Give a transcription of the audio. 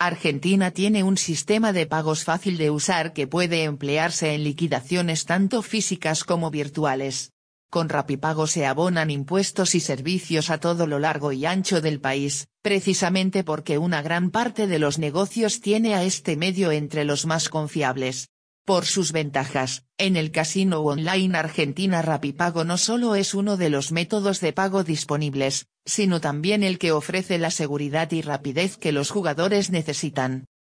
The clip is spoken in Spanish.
Argentina tiene un sistema de pagos fácil de usar que puede emplearse en liquidaciones tanto físicas como virtuales. Con Rapipago se abonan impuestos y servicios a todo lo largo y ancho del país, precisamente porque una gran parte de los negocios tiene a este medio entre los más confiables. Por sus ventajas, en el casino online Argentina Rapipago no solo es uno de los métodos de pago disponibles, sino también el que ofrece la seguridad y rapidez que los jugadores necesitan.